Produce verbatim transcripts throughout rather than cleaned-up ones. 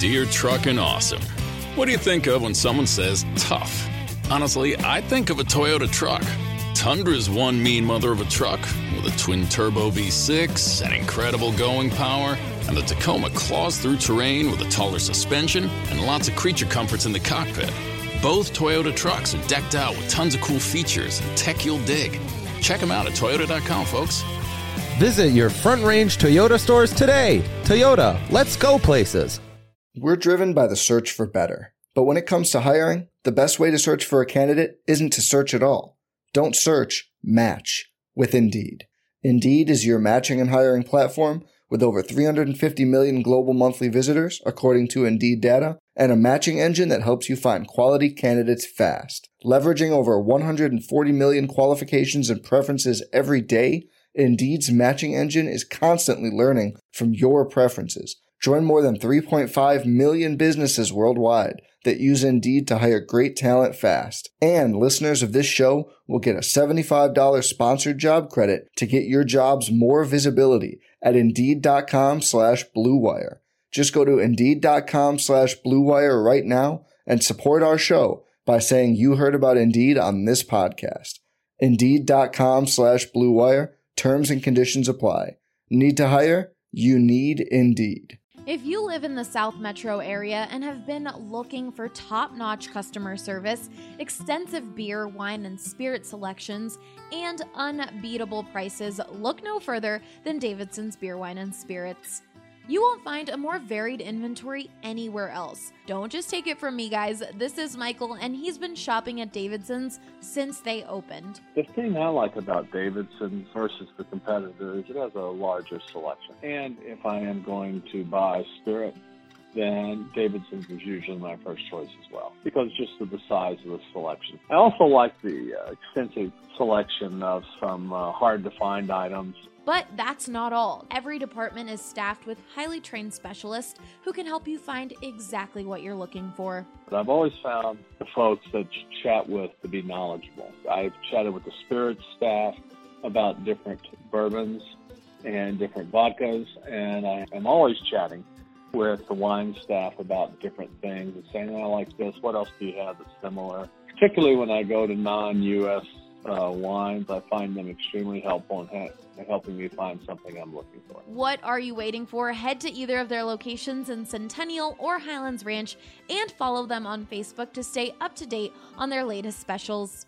Deere Truckin' Awesome. What do you think of when someone says tough? Honestly, I think of a Toyota truck. Tundra's one mean mother of a truck with a twin-turbo V six and incredible going power, and the Tacoma claws through terrain with a taller suspension and lots of creature comforts in the cockpit. Both Toyota trucks are decked out with tons of cool features and tech you'll dig. Check them out at Toyota dot com, folks. Visit your Front Range Toyota stores today. Toyota, let's go places. We're driven by the search for better. But when it comes to hiring, the best way to search for a candidate isn't to search at all. Don't search, match with Indeed. Indeed is your matching and hiring platform with over three hundred fifty million global monthly visitors, according to Indeed data, and a matching engine that helps you find quality candidates fast. Leveraging over one hundred forty million qualifications and preferences every day, Indeed's matching engine is constantly learning from your preferences. Join more than three point five million businesses worldwide that use Indeed to hire great talent fast. And listeners of this show will get a seventy-five dollars sponsored job credit to get your jobs more visibility at Indeed.com slash Blue Wire. Just go to Indeed.com slash Blue Wire right now and support our show by saying you heard about Indeed on this podcast. Indeed.com slash Blue Wire. Terms and conditions apply. Need to hire? You need Indeed. If you live in the South Metro area and have been looking for top-notch customer service, extensive beer, wine, and spirit selections, and unbeatable prices, look no further than Davidson's Beer, Wine, and Spirits. You won't find a more varied inventory anywhere else. Don't just take it from me, guys. This is Michael, and he's been shopping at Davidson's since they opened. The thing I like about Davidson's versus the competitor is it has a larger selection. And if I am going to buy spirit, then Davidson's is usually my first choice as well, because just of the size of the selection. I also like the uh, extensive selection of some uh, hard-to-find items. But that's not all. Every department is staffed with highly trained specialists who can help you find exactly what you're looking for. But I've always found the folks that you chat with to be knowledgeable. I've chatted with the spirits staff about different bourbons and different vodkas, and I am always chatting with the wine staff about different things and saying, I like this, what else do you have that's similar? Particularly when I go to non-U S uh, wines, I find them extremely helpful in ha- helping me find something I'm looking for. What are you waiting for? Head to either of their locations in Centennial or Highlands Ranch and follow them on Facebook to stay up to date on their latest specials.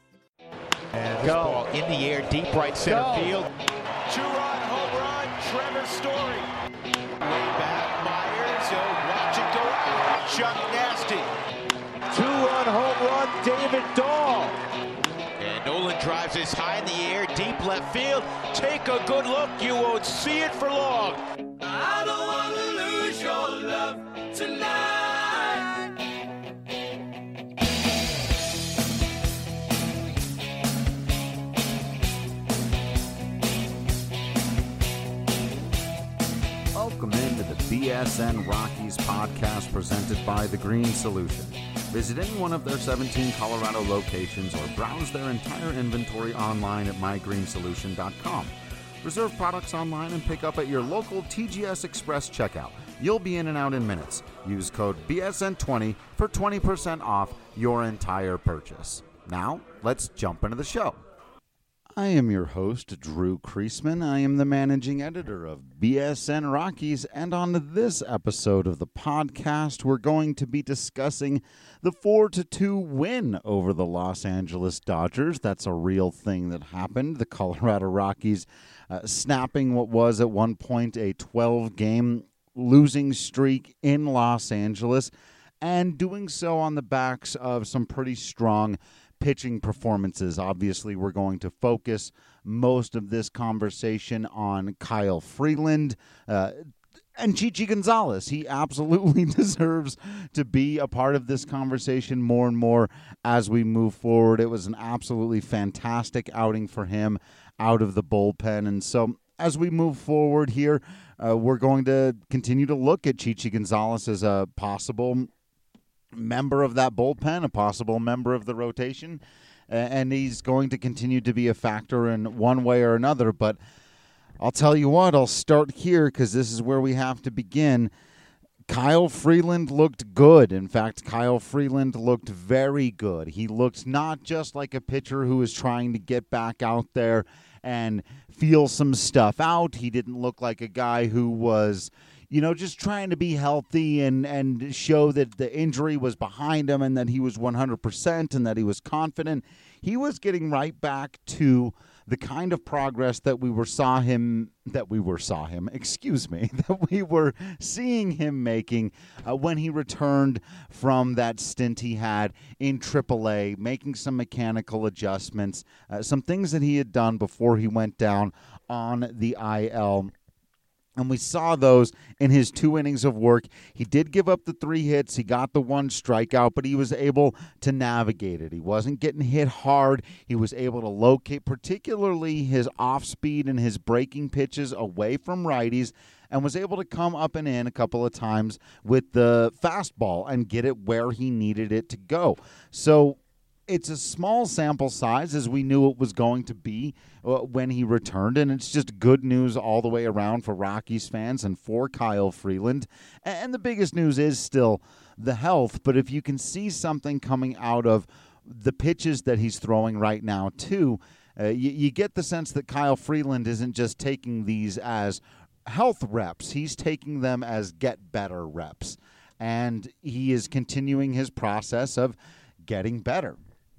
And this ball in the air, deep right center go. Field. Two-run home run, Trevor Story. Way back, Myers, oh, watch it go out. Chuck Nasty. Two-run home run, David Dahl. And Nolan drives this high in the air, deep left field. Take a good look, you won't see it for long. I don't want to lose your love tonight. Welcome into the B S N Rockies podcast presented by The Green Solution. Visit any one of their seventeen Colorado locations or browse their entire inventory online at my green solution dot com. Reserve products online and pick up at your local T G S Express checkout. You'll be in and out in minutes. Use code B S N twenty for twenty percent off your entire purchase. Now, let's jump into the show. I am your host, Drew Kreisman. I am the managing editor of B S N Rockies, and on this episode of the podcast, we're going to be discussing the four to two win over the Los Angeles Dodgers. That's a real thing that happened. The Colorado Rockies uh, snapping what was at one point a twelve-game losing streak in Los Angeles, and doing so on the backs of some pretty strong pitching performances. Obviously, we're going to focus most of this conversation on Kyle Freeland uh, and Chichi Gonzalez. He absolutely deserves to be a part of this conversation more and more as we move forward. It was an absolutely fantastic outing for him out of the bullpen. And so as we move forward here, uh, we're going to continue to look at Chichi Gonzalez as a possible member of that bullpen, a possible member of the rotation, and he's going to continue to be a factor in one way or another. But I'll tell you what, I'll start here because this is where we have to begin. Kyle Freeland looked good. In fact, Kyle Freeland looked very good. He looked not just like a pitcher who is trying to get back out there and feel some stuff out. He didn't look like a guy who was, you know, just trying to be healthy and, and show that the injury was behind him and that he was one hundred percent and that he was confident. He was getting right back to the kind of progress that we were saw him, that we were saw him, excuse me, that we were seeing him making uh, when he returned from that stint he had in triple A, making some mechanical adjustments, uh, some things that he had done before he went down on the I L. And we saw those in his two innings of work. He did give up the three hits. He got the one strikeout, but he was able to navigate it. He wasn't getting hit hard. He was able to locate particularly his off-speed and his breaking pitches away from righties and was able to come up and in a couple of times with the fastball and get it where he needed it to go. So it's a small sample size, as we knew it was going to be uh, when he returned, and it's just good news all the way around for Rockies fans and for Kyle Freeland. And the biggest news is still the health, but if you can see something coming out of the pitches that he's throwing right now, too, uh, you, you get the sense that Kyle Freeland isn't just taking these as health reps. He's taking them as get-better reps, and he is continuing his process of getting better.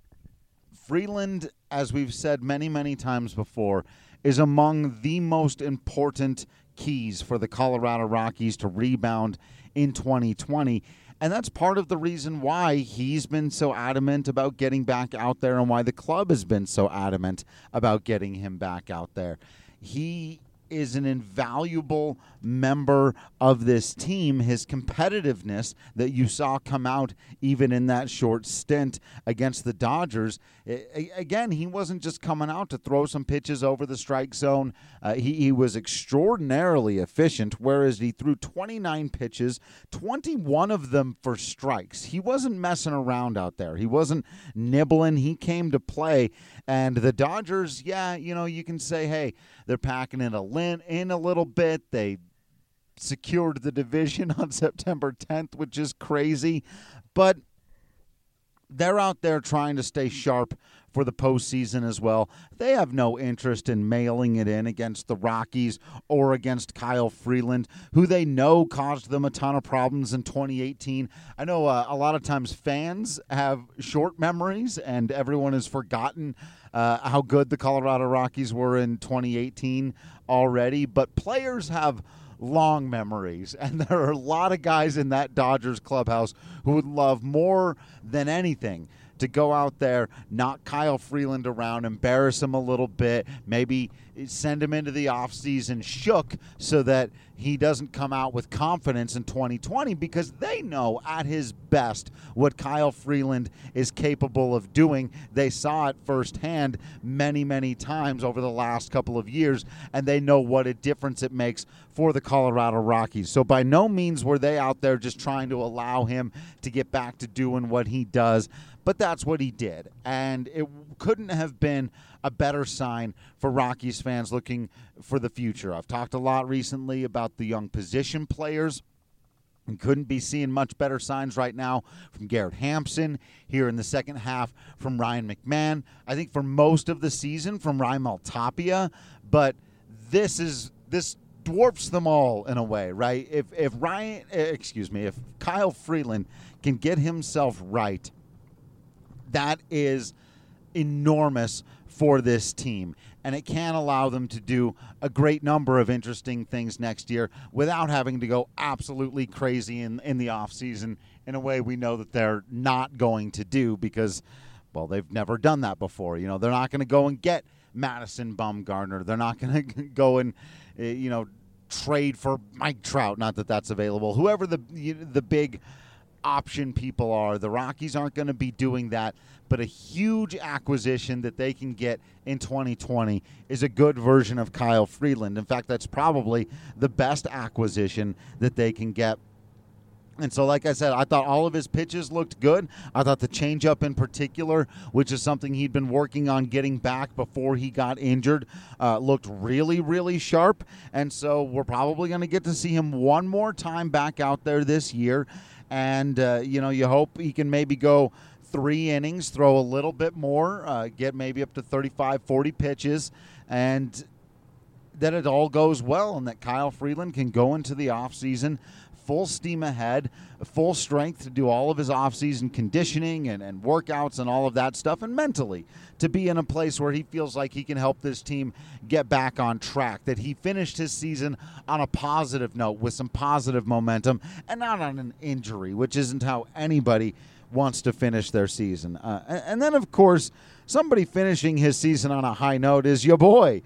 Freeland, as we've said many, many times before, is among the most important keys for the Colorado Rockies to rebound in twenty twenty. And that's part of the reason why he's been so adamant about getting back out there and why the club has been so adamant about getting him back out there. He is an invaluable member of this team. His competitiveness that you saw come out even in that short stint against the Dodgers, again, he wasn't just coming out to throw some pitches over the strike zone. Uh, he, he was extraordinarily efficient, whereas he threw twenty-nine pitches, twenty-one of them for strikes. He wasn't messing around out there. He wasn't nibbling. He came to play. And the Dodgers, yeah, you know, you can say, hey, they're packing it a in a little bit. They secured the division on September tenth, which is crazy. But they're out there trying to stay sharp for the postseason as well. They have no interest in mailing it in against the Rockies or against Kyle Freeland, who they know caused them a ton of problems in twenty eighteen. I know uh, a lot of times fans have short memories, and everyone has forgotten uh, how good the Colorado Rockies were in twenty eighteen already, but players have long memories, and there are a lot of guys in that Dodgers clubhouse who would love more than anything to go out there, knock Kyle Freeland around, embarrass him a little bit, maybe send him into the offseason shook so that he doesn't come out with confidence in twenty twenty, because they know at his best what Kyle Freeland is capable of doing. They saw it firsthand many, many times over the last couple of years, and they know what a difference it makes for the Colorado Rockies. So by no means were they out there just trying to allow him to get back to doing what he does, but that's what he did, and it couldn't have been a better sign for Rockies fans looking for the future. I've talked a lot recently about the young position players. We couldn't be seeing much better signs right now from Garrett Hampson, here in the second half from Ryan McMahon. I think for most of the season from Raimel Tapia, but this is this dwarfs them all in a way, right? If if Ryan, excuse me, if Kyle Freeland can get himself right, that is enormous for this team, and it can allow them to do a great number of interesting things next year without having to go absolutely crazy in, in the offseason in a way we know that they're not going to do because, well, they've never done that before. You know, they're not going to go and get Madison Bumgarner. They're not going to go and, you know, trade for Mike Trout, not that that's available. Whoever the the big option people are, the Rockies aren't going to be doing that, but a huge acquisition that they can get in twenty twenty is a good version of Kyle Freeland. In fact, that's probably the best acquisition that they can get And so, like I said, I thought all of his pitches looked good. I thought the changeup in particular, which is something he'd been working on getting back before he got injured, uh, looked really, really sharp. And so we're probably going to get to see him one more time back out there this year. And, uh, you know, you hope he can maybe go three innings, throw a little bit more, uh, get maybe up to thirty-five, forty pitches, and that it all goes well and that Kyle Freeland can go into the offseason full steam ahead, full strength to do all of his offseason conditioning and, and workouts and all of that stuff, and mentally to be in a place where he feels like he can help this team get back on track, that he finished his season on a positive note with some positive momentum and not on an injury, which isn't how anybody wants to finish their season. Uh, and, and then, of course, somebody finishing his season on a high note is your boy.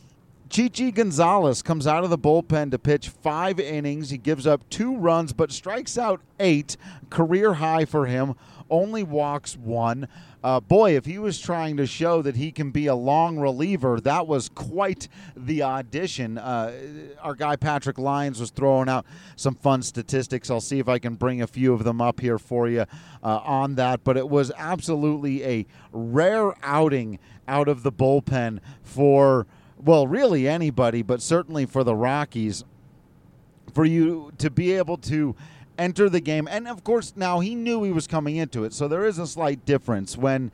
Chichi Gonzalez comes out of the bullpen to pitch five innings. He gives up two runs but strikes out eight, career high for him, only walks one. Uh, boy, if he was trying to show that he can be a long reliever, that was quite the audition. Uh, our guy Patrick Lyons was throwing out some fun statistics. I'll see if I can bring a few of them up here for you uh, on that. But it was absolutely a rare outing out of the bullpen for, well, really anybody, but certainly for the Rockies, for you to be able to enter the game. And, of course, now he knew he was coming into it, so there is a slight difference. When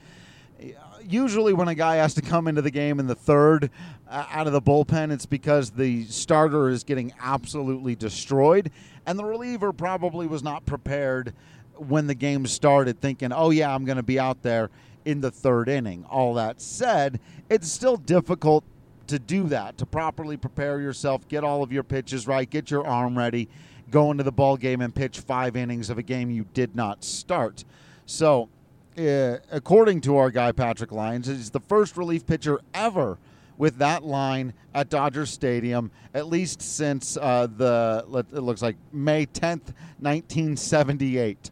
usually when a guy has to come into the game in the third uh, out of the bullpen, it's because the starter is getting absolutely destroyed, and the reliever probably was not prepared when the game started thinking, oh, yeah, I'm going to be out there in the third inning. All that said, it's still difficult to do that, to properly prepare yourself, get all of your pitches right, get your arm ready, go into the ball game and pitch five innings of a game you did not start. So, uh, according to our guy Patrick Lyons, he's the first relief pitcher ever with that line at Dodger Stadium, at least since uh, the, it looks like May tenth, nineteen seventy-eight.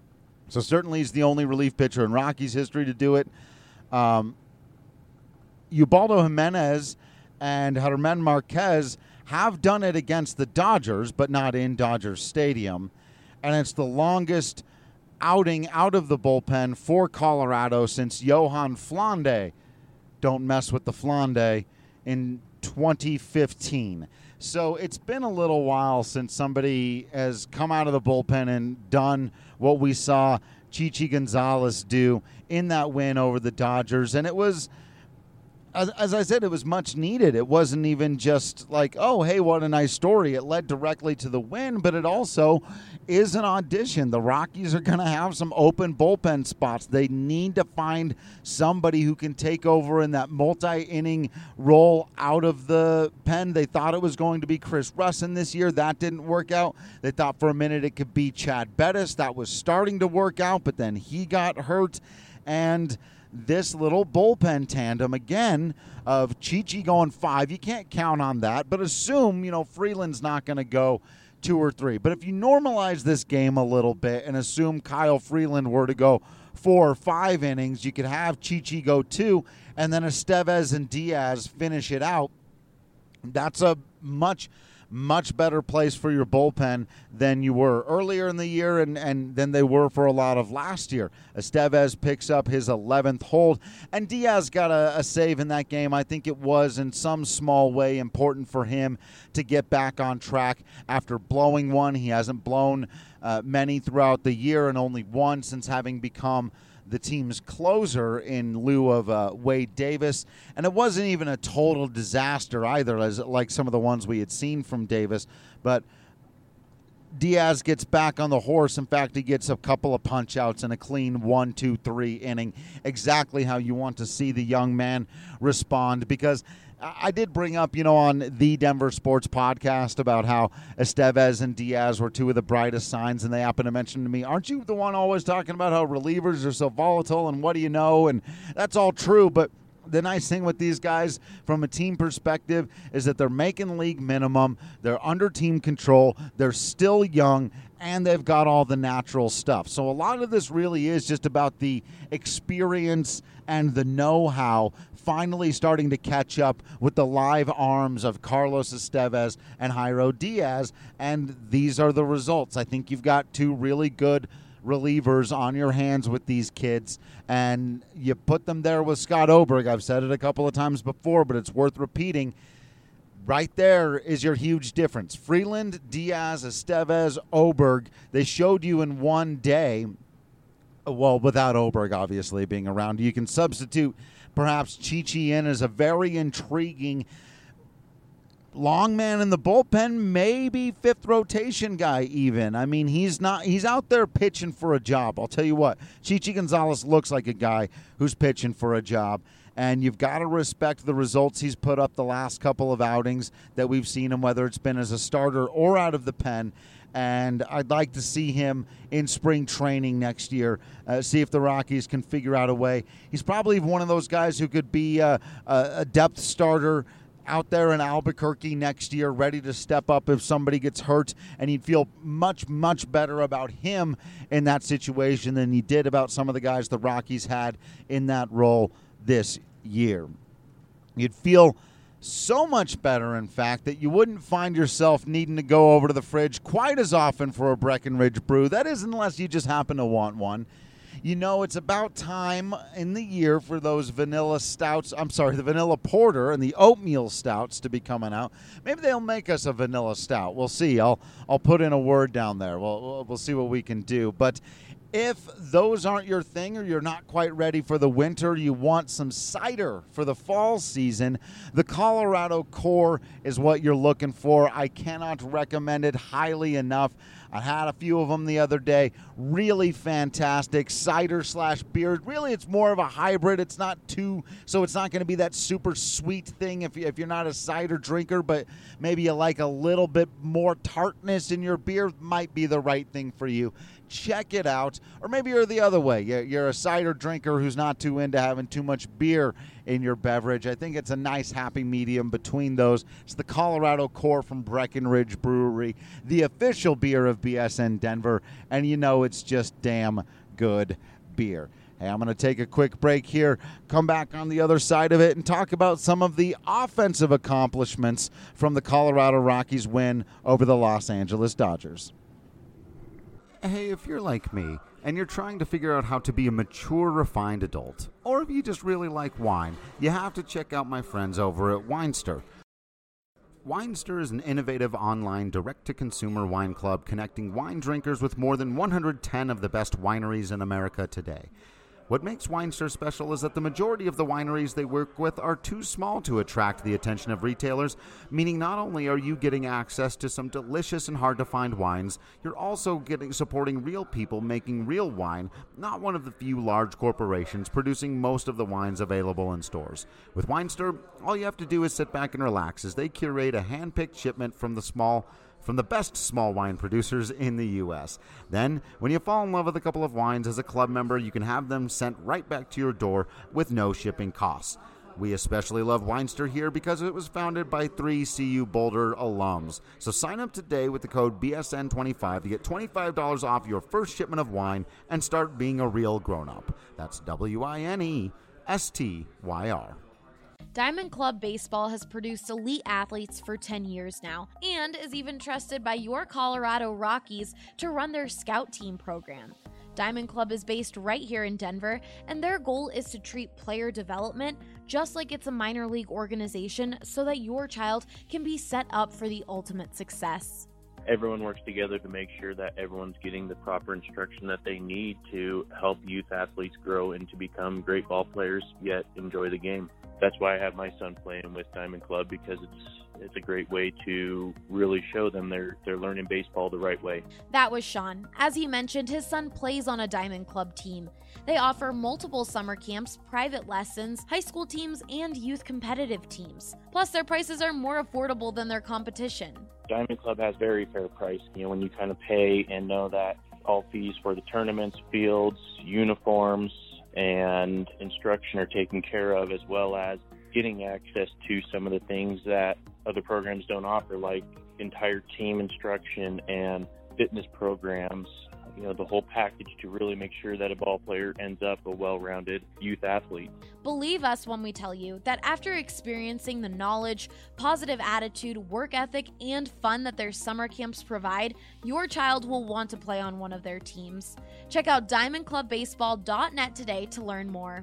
So certainly he's the only relief pitcher in Rockies history to do it. Um, Ubaldo Jimenez and Germán Marquez have done it against the Dodgers, but not in Dodger Stadium. And it's the longest outing out of the bullpen for Colorado since Johan Flande, don't mess with the Flande, in twenty fifteen. So it's been a little while since somebody has come out of the bullpen and done what we saw Chichi Gonzalez do in that win over the Dodgers. And it was, As, as I said, it was much needed. It wasn't even just like, oh, hey, what a nice story. It led directly to the win, but it also is an audition. The Rockies are going to have some open bullpen spots. They need to find somebody who can take over in that multi-inning role out of the pen. They thought it was going to be Chris Russin this year. That didn't work out. They thought for a minute it could be Chad Bettis. That was starting to work out, but then he got hurt. And this little bullpen tandem, again, of Chichi going five. You can't count on that, but assume, you know, Freeland's not going to go two or three. But if you normalize this game a little bit and assume Kyle Freeland were to go four or five innings, you could have Chichi go two, and then Estevez and Diaz finish it out. That's a much much better place for your bullpen than you were earlier in the year and, and than they were for a lot of last year. Estevez picks up his eleventh hold, and Diaz got a, a save in that game. I think it was in some small way important for him to get back on track after blowing one. He hasn't blown uh, many throughout the year and only one since having become the team's closer in lieu of uh, Wade Davis. And it wasn't even a total disaster either, as like some of the ones we had seen from Davis. But Diaz gets back on the horse. In fact, he gets a couple of punch-outs and a clean one, two, three inning. Exactly how you want to see the young man respond, because I did bring up, you know, on the Denver Sports Podcast about how Estevez and Diaz were two of the brightest signs, and they happened to mention to me, aren't you the one always talking about how relievers are so volatile and what do you know? And that's all true, but The nice thing with these guys from a team perspective is that they're making league minimum, they're under team control, they're still young, and they've got all the natural stuff. So a lot of this really is just about the experience and the know-how finally starting to catch up with the live arms of Carlos Estevez and Jairo Diaz, and these are the results. I think you've got two really good relievers on your hands with these kids, and you put them there with Scott Oberg. I've said it a couple of times before, but it's worth repeating. Right there is your huge difference. Freeland, Diaz, Estevez, Oberg, they showed you in one day, well, without Oberg obviously being around. You can substitute perhaps Chichi in as a very intriguing long man in the bullpen, maybe fifth rotation guy even. I mean, he's not he's out there pitching for a job. I'll tell you what, Chichi Gonzalez looks like a guy who's pitching for a job, and you've got to respect the results he's put up the last couple of outings that we've seen him, whether it's been as a starter or out of the pen. And I'd like to see him in spring training next year, uh, see if the Rockies can figure out a way. He's probably one of those guys who could be uh, a depth starter out there in Albuquerque next year, ready to step up if somebody gets hurt, and you'd feel much, much better about him in that situation than you did about some of the guys the Rockies had in that role this year. You'd feel so much better, in fact, that you wouldn't find yourself needing to go over to the fridge quite as often for a Breckenridge brew. That is, unless you just happen to want one. You know, it's about time in the year for those vanilla stouts, I'm sorry, the vanilla porter and the oatmeal stouts to be coming out. Maybe they'll make us a vanilla stout. We'll see. I'll I'll put in a word down there. We'll, we'll see what we can do. But if those aren't your thing, or you're not quite ready for the winter, you want some cider for the fall season, the Colorado Core is what you're looking for. I cannot recommend it highly enough. I had a few of them the other day. Really fantastic. Cider slash beer. Really, it's more of a hybrid. It's not too, so it's not going to be that super sweet thing if, you, if you're not a cider drinker, but maybe you like a little bit more tartness in your beer, might be the right thing for you. Check it out. Or maybe you're the other way. You're a cider drinker who's not too into having too much beer in your beverage. I think it's a nice happy medium between those. It's the Colorado Core from Breckenridge Brewery, the official beer of B S N Denver, and you know it's just damn good beer. Hey, I'm going to take a quick break here, come back on the other side of it, and talk about some of the offensive accomplishments from the Colorado Rockies win over the Los Angeles Dodgers. Hey, if you're like me, and you're trying to figure out how to be a mature, refined adult, or if you just really like wine, you have to check out my friends over at Winester. Winester is an innovative online direct-to-consumer wine club connecting wine drinkers with more than one hundred ten of the best wineries in America today. What makes Winester special is that the majority of the wineries they work with are too small to attract the attention of retailers, meaning not only are you getting access to some delicious and hard-to-find wines, you're also getting supporting real people making real wine, not one of the few large corporations producing most of the wines available in stores. With Winester, all you have to do is sit back and relax as they curate a hand-picked shipment from the small from the best small wine producers in the U S. Then, when you fall in love with a couple of wines as a club member, you can have them sent right back to your door with no shipping costs. We especially love Winester here because it was founded by three C U Boulder alums. So sign up today with the code B S N twenty-five to get twenty-five dollars off your first shipment of wine and start being a real grown-up. That's W I N E S T Y R. Diamond Club Baseball has produced elite athletes for ten years now and is even trusted by your Colorado Rockies to run their scout team program. Diamond Club is based right here in Denver, and their goal is to treat player development just like it's a minor league organization so that your child can be set up for the ultimate success. Everyone works together to make sure that everyone's getting the proper instruction that they need to help youth athletes grow and to become great ball players, yet enjoy the game. That's why I have my son playing with Diamond Club, because it's it's a great way to really show them they're they're learning baseball the right way. That was Sean. As he mentioned, his son plays on a Diamond Club team. They offer multiple summer camps, private lessons, high school teams, and youth competitive teams. Plus, their prices are more affordable than their competition. Diamond Club has very fair price. You know, when you kind of pay and know that all fees for the tournaments, fields, uniforms, and instruction are taken care of, as well as getting access to some of the things that other programs don't offer, like entire team instruction and fitness programs, you know, the whole package to really make sure that a ball player ends up a well-rounded youth athlete. Believe us when we tell you that after experiencing the knowledge, positive attitude, work ethic, and fun that their summer camps provide, your child will want to play on one of their teams. Check out diamond club baseball dot net today to learn more.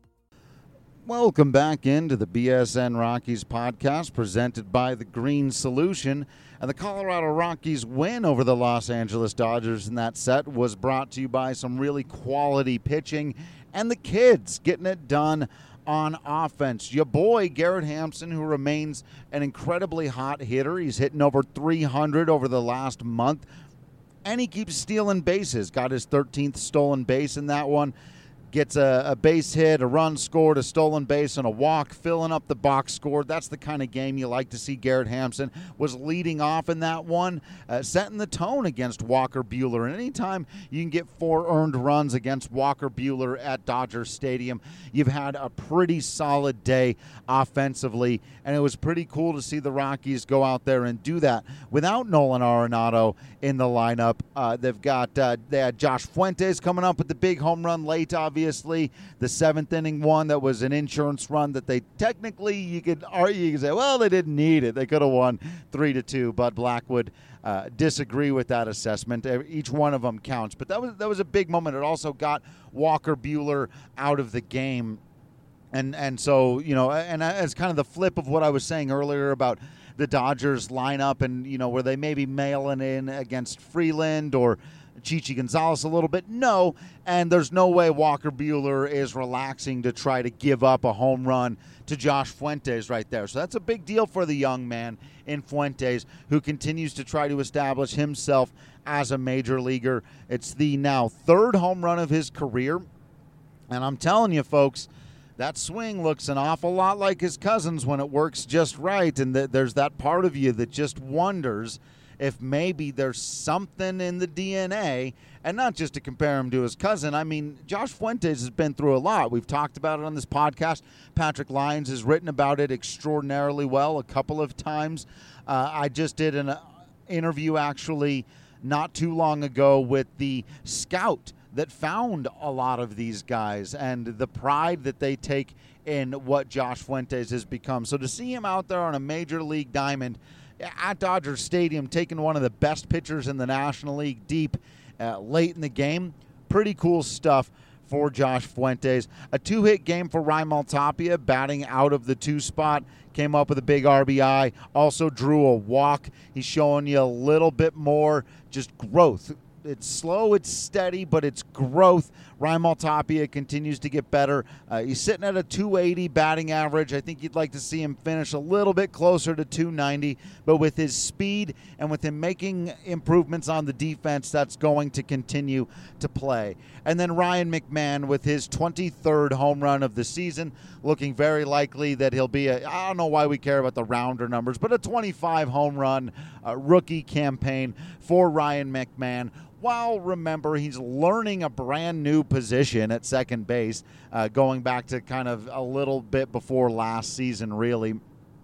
Welcome back into the B S N Rockies podcast presented by The Green Solution. And the Colorado Rockies win over the Los Angeles Dodgers in that set was brought to you by some really quality pitching and the kids getting it done on offense. Your boy, Garrett Hampson, who remains an incredibly hot hitter. He's hitting over three hundred over the last month, and he keeps stealing bases. Got his thirteenth stolen base in that one. Gets a, a base hit, a run scored, a stolen base, and a walk, filling up the box score. That's the kind of game you like to see. Garrett Hampson was leading off in that one, uh, setting the tone against Walker Buehler. And anytime you can get four earned runs against Walker Buehler at Dodger Stadium, you've had a pretty solid day offensively. And it was pretty cool to see the Rockies go out there and do that without Nolan Arenado in the lineup. Uh, they've got uh, they had Josh Fuentes coming up with the big home run late, obviously. Obviously, the seventh inning one that was an insurance run that they technically, you could argue, you could say, well, they didn't need it. They could have won three to two. Bud Black would uh, disagree with that assessment. Each one of them counts. But that was that was a big moment. It also got Walker Buehler out of the game. And and so, you know, and as kind of the flip of what I was saying earlier about the Dodgers lineup and, you know, where they may be mailing in against Freeland or Chichi Gonzalez a little bit. No, and there's no way Walker Buehler is relaxing to try to give up a home run to Josh Fuentes right there. So that's a big deal for the young man in Fuentes, who continues to try to establish himself as a major leaguer. It's the now third home run of his career, and I'm telling you, folks, that swing looks an awful lot like his cousin's when it works just right, and th- there's that part of you that just wonders if maybe there's something in the D N A, and not just to compare him to his cousin. I mean, Josh Fuentes has been through a lot. We've talked about it on this podcast. Patrick Lyons has written about it extraordinarily well a couple of times. Uh, I just did an uh, interview actually not too long ago with the scout that found a lot of these guys and the pride that they take in what Josh Fuentes has become. So to see him out there on a major league diamond at Dodger Stadium, taking one of the best pitchers in the National League deep uh, late in the game, pretty cool stuff for Josh Fuentes. A two-hit game for Raimel Tapia, batting out of the two spot, came up with a big R B I, also drew a walk. He's showing you a little bit more just growth. It's slow, it's steady, but it's growth. Raimel Tapia continues to get better. Uh, he's sitting at a two eighty batting average. I think you'd like to see him finish a little bit closer to two ninety, but with his speed and with him making improvements on the defense, that's going to continue to play. And then Ryan McMahon with his twenty-third home run of the season, looking very likely that he'll be a, I don't know why we care about the rounder numbers, but a twenty-five home run uh, rookie campaign for Ryan McMahon. While, remember, he's learning a brand new position at second base, uh, going back to kind of a little bit before last season, really.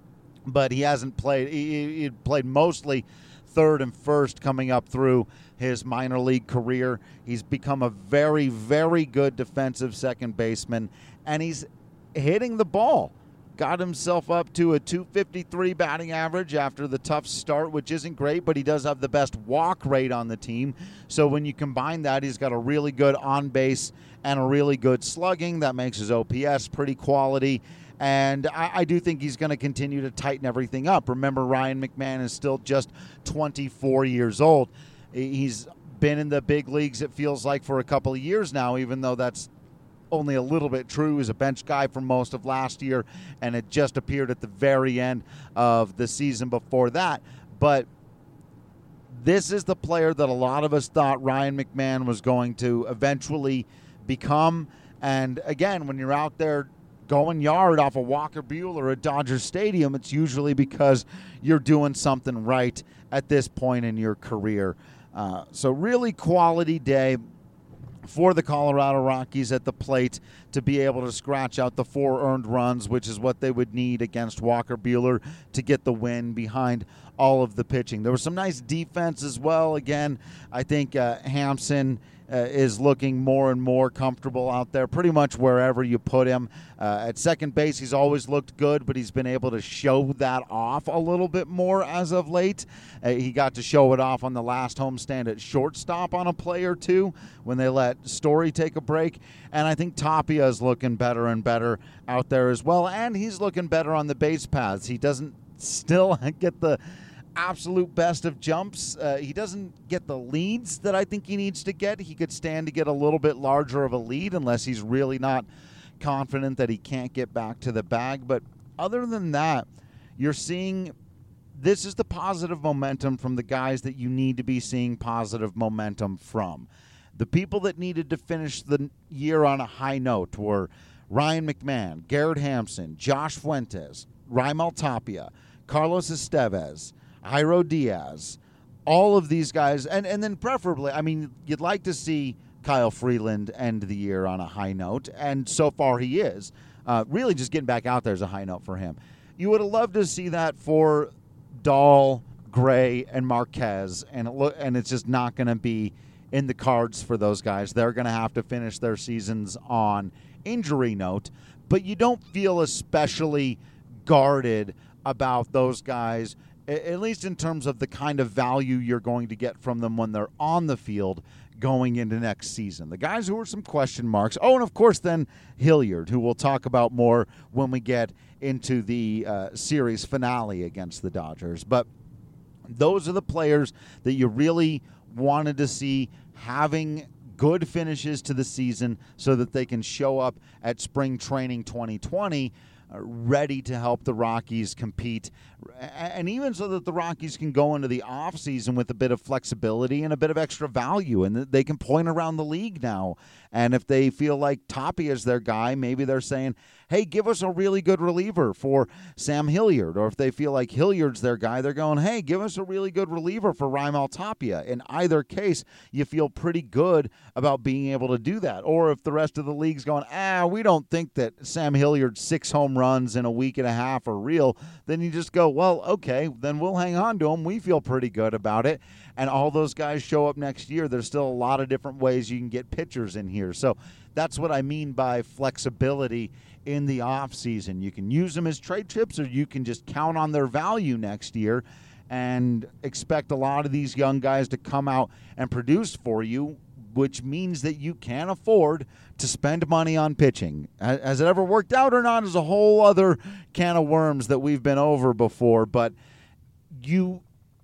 But he hasn't played. He, he played mostly third and first coming up through his minor league career. He's become a very, very good defensive second baseman, and he's hitting the ball. Got himself up to a two fifty-three batting average after the tough start, which isn't great, but he does have the best walk rate on the team. So when you combine that, he's got a really good on-base and a really good slugging. That makes his O P S pretty quality. And I, I do think he's going to continue to tighten everything up. Remember, Ryan McMahon is still just twenty-four years old. He's been in the big leagues, it feels like, for a couple of years now, even though that's only a little bit true. He was a bench guy for most of last year, and it just appeared at the very end of the season before that. But this is the player that a lot of us thought Ryan McMahon was going to eventually become. And again, when you're out there going yard off of Walker Buehler at Dodger Stadium, it's usually because you're doing something right at this point in your career. Uh, so really quality day for the Colorado Rockies at the plate to be able to scratch out the four earned runs, which is what they would need against Walker Buehler to get the win behind all of the pitching. There was some nice defense as well. Again, I think uh, Hampson uh, is looking more and more comfortable out there pretty much wherever you put him. Uh, at second base, he's always looked good, but he's been able to show that off a little bit more as of late. Uh, he got to show it off on the last homestand at shortstop on a play or two when they let Story take a break. And I think Tapia is looking better and better out there as well, and he's looking better on the base paths. He doesn't still get the absolute best of jumps. Uh, he doesn't get the leads that I think he needs to get. He could stand to get a little bit larger of a lead unless he's really not confident that he can't get back to the bag. But other than that, you're seeing this is the positive momentum from the guys that you need to be seeing positive momentum from. The people that needed to finish the year on a high note were Ryan McMahon, Garrett Hampson, Josh Fuentes, Raimel Tapia, Carlos Estevez, Jairo Diaz, all of these guys, and, and then preferably, I mean, you'd like to see Kyle Freeland end the year on a high note, and so far he is. Uh, really just getting back out there is a high note for him. You would have loved to see that for Dahl, Gray, and Marquez, and, it lo- and it's just not going to be in the cards for those guys. They're going to have to finish their seasons on injury note, but you don't feel especially guarded about those guys, at least in terms of the kind of value you're going to get from them when they're on the field going into next season. The guys who are some question marks. Oh, and of course then Hilliard, who we'll talk about more when we get into the uh, series finale against the Dodgers. But those are the players that you really wanted to see having good finishes to the season so that they can show up at spring training twenty twenty uh, ready to help the Rockies compete, and even so that the Rockies can go into the offseason with a bit of flexibility and a bit of extra value, and they can point around the league now. And if they feel like Tapia is their guy, maybe they're saying, hey, give us a really good reliever for Sam Hilliard. Or if they feel like Hilliard's their guy, they're going, hey, give us a really good reliever for Raimel Tapia. In either case, you feel pretty good about being able to do that. Or if the rest of the league's going, ah, we don't think that Sam Hilliard's six home runs in a week and a half are real, then you just go, well, okay, then we'll hang on to him. We feel pretty good about it. And all those guys show up next year. There's still a lot of different ways you can get pitchers in here. So that's what I mean by flexibility in the offseason. You can use them as trade chips, or you can just count on their value next year and expect a lot of these young guys to come out and produce for you, which means that you can afford to spend money on pitching. Has it ever worked out or not is a whole other can of worms that we've been over before, but you...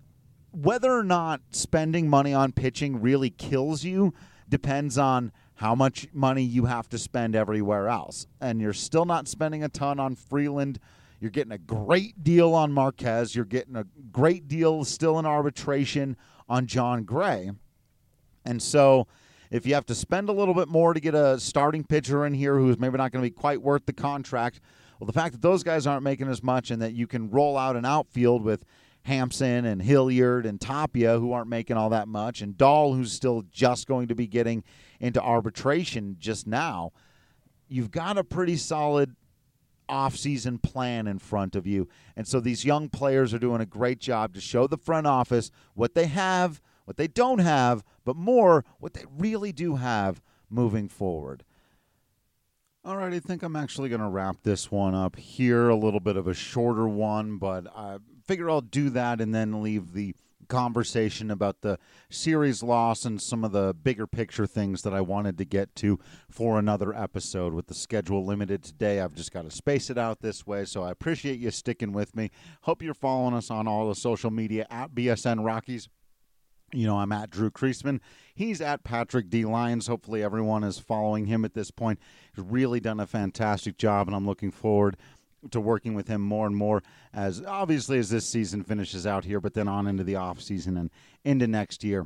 whether or not spending money on pitching really kills you depends on how much money you have to spend everywhere else. And you're still not spending a ton on Freeland. You're getting a great deal on Marquez. You're getting a great deal still in arbitration on John Gray. And so if you have to spend a little bit more to get a starting pitcher in here who's maybe not going to be quite worth the contract, well, the fact that those guys aren't making as much and that you can roll out an outfield with Hampson and Hilliard and Tapia, who aren't making all that much, and Dahl, who's still just going to be getting into arbitration just now, you've got a pretty solid offseason plan in front of you. And so these young players are doing a great job to show the front office what they have, what they don't have, but more what they really do have moving forward. All right, I think I'm actually going to wrap this one up here, a little bit of a shorter one, but I figure I'll do that and then leave the conversation about the series loss and some of the bigger picture things that I wanted to get to for another episode. With the schedule limited today, I've just got to space it out this way, so I appreciate you sticking with me. Hope you're following us on all the social media at B S N Rockies. You know, I'm at Drew Creasman. He's at Patrick D. Lyons. Hopefully everyone is following him at this point. He's really done a fantastic job, and I'm looking forward to working with him more and more as obviously as this season finishes out here, but then on into the off season and into next year.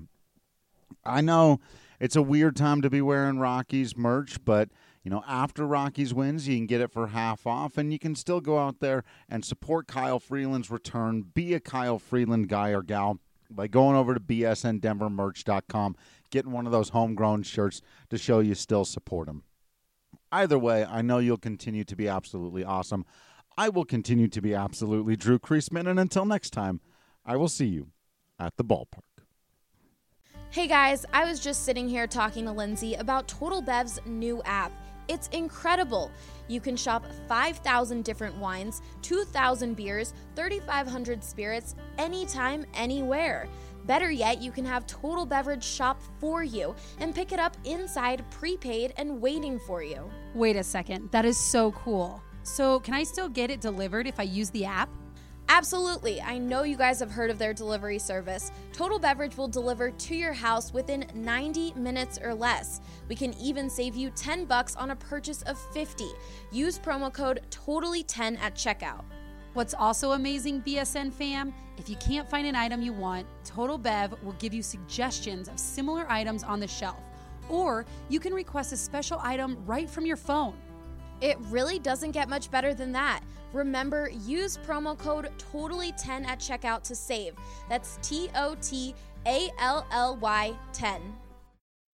I know it's a weird time to be wearing Rockies merch, but you know, after Rockies wins, you can get it for half off, and you can still go out there and support Kyle Freeland's return. Be a Kyle Freeland guy or gal by going over to B S N Denver Merch dot com. getting one of those homegrown shirts to show you still support them. Either way, I know you'll continue to be absolutely awesome. I will continue to be absolutely Drew Creasman, and until next time, I will see you at the ballpark. Hey guys, I was just sitting here talking to Lindsay about Total Bev's new app. It's incredible. You can shop five thousand different wines, two thousand beers, thirty-five hundred spirits, anytime, anywhere. Better yet, you can have Total Beverage shop for you and pick it up inside, prepaid, and waiting for you. Wait a second, that is so cool. So can I still get it delivered if I use the app? Absolutely. I know you guys have heard of their delivery service. Total Beverage will deliver to your house within ninety minutes or less. We can even save you ten bucks on a purchase of fifty. Use promo code totally ten at checkout. What's also amazing, B S N fam, if you can't find an item you want, Total Bev will give you suggestions of similar items on the shelf. Or you can request a special item right from your phone. It really doesn't get much better than that. Remember, use promo code totally ten at checkout to save. That's T O T A L L Y ten.